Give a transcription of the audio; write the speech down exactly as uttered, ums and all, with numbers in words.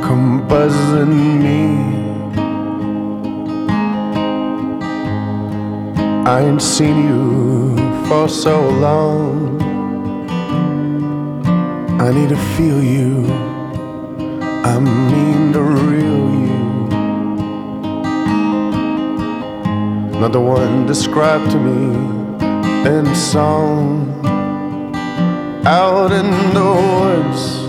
come buzzing me. I ain't seen you for so long. I need to feel you, I mean to reel you. Not the one described to me in song. Out in the woods,